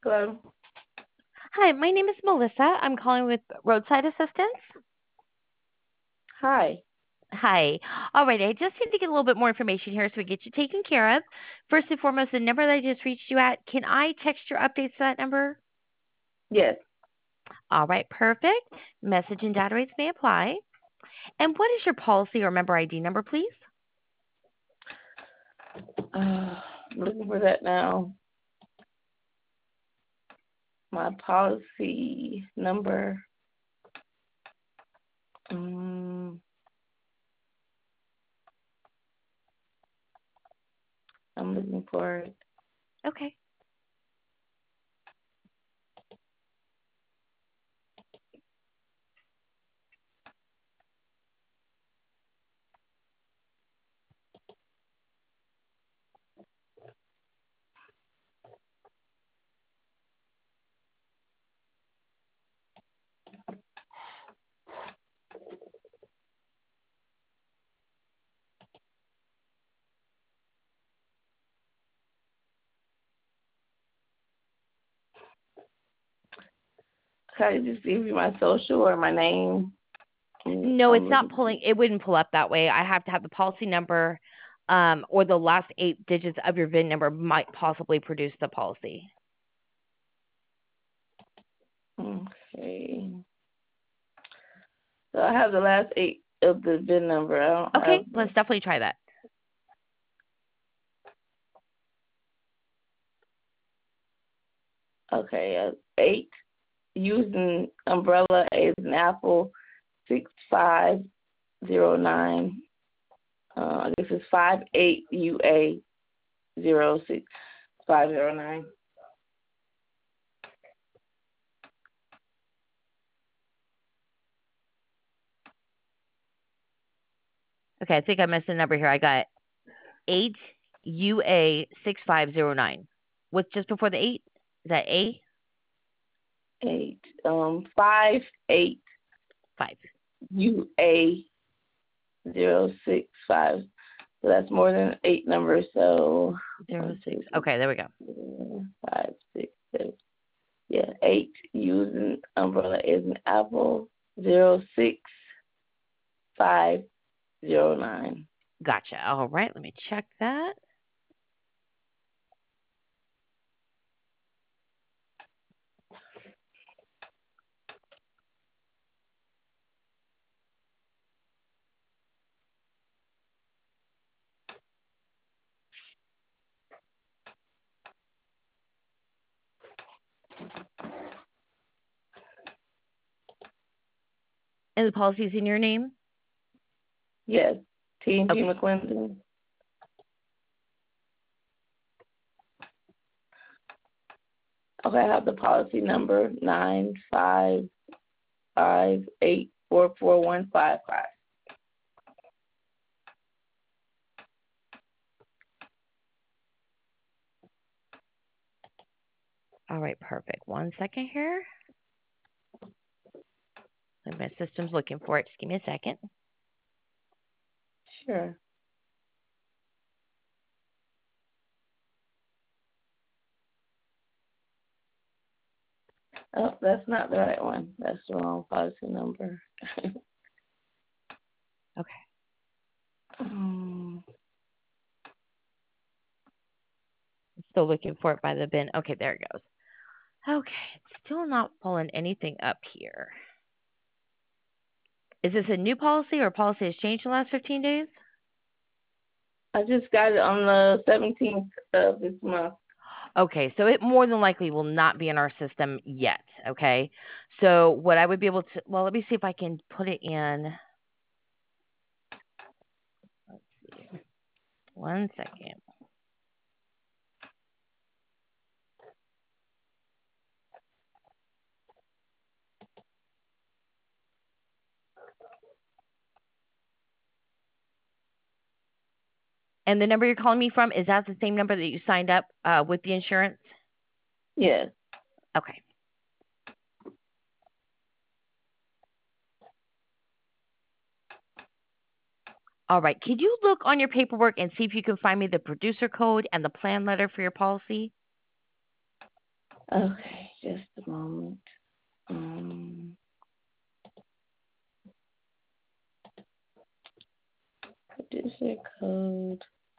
Hello. Hi, my name is Melissa. I'm calling with Roadside Assistance. Hi. Hi. All right, I just need to get a little bit more information here so we get you taken care of. First and foremost, the number that I just reached you at, can I text your updates to that number? Yes. All right, perfect. Message and data rates may apply. And what is your policy or member ID number, please? Uh, Looking for that now. My policy number. I'm looking for it. Okay. Can I just give you my social or my name? No, I'm it's not looking. pulling. It wouldn't pull up that way. I have to have the policy number or the last 8 digits of your VIN number might possibly produce the policy. Okay. So I have the last 8 of the VIN number. I don't Okay, have. let's definitely try that. Okay. 8 using umbrella as an apple 6509. This is 58UA 06509. Okay, I think I missed a number here. I got 8UA6509. What's just before the 8? Is that A? 8 5 8 5. UA 065. So that's more than 8 numbers. So 06. Okay, there we go. 5 6 7. Yeah, 8 using umbrella is an apple 06509. Gotcha. All right, let me check that. And the policy's in your name? Yes, T&G Okay. McClendon. Okay, I have the policy number 955844155. All right, perfect. 1 second here. My system's looking for it. Just give me a second. Sure. Oh, that's not the right one. That's the wrong policy number. Okay. um, Still looking for it by the bin. Okay, there it goes. Okay, it's still not pulling anything up here. Is this a new policy or a policy has changed in the last 15 days? I just got it on the 17th of this month. Okay, so it more than likely will not be in our system yet. Okay, so what I would be able to, well, let me see if I can put it in. Let's see. 1 second. And the number you're calling me from, is that the same number that you signed up with the insurance? Yes. Okay. All right. Could you look on your paperwork and see if you can find me the producer code and the plan letter for your policy? Okay, just a moment. Producer code.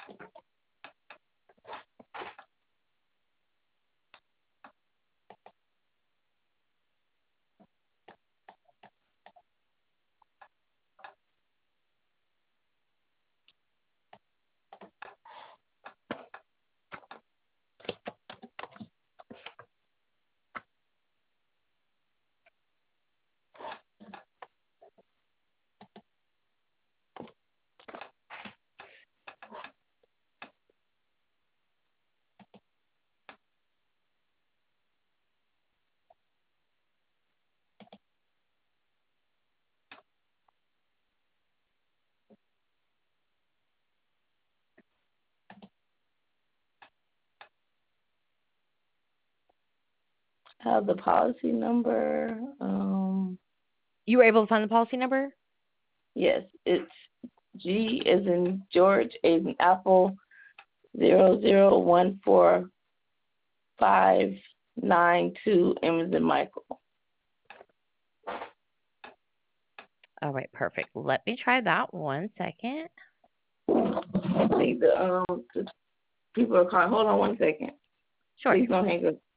Have the policy number. You were able to find the policy number? Yes, it's G as in George, A as in Apple, 0014592, M as in Michael. All right, perfect. Let me try that 1 second. I think the people are calling. Hold on 1 second. Sure. Please don't hang up.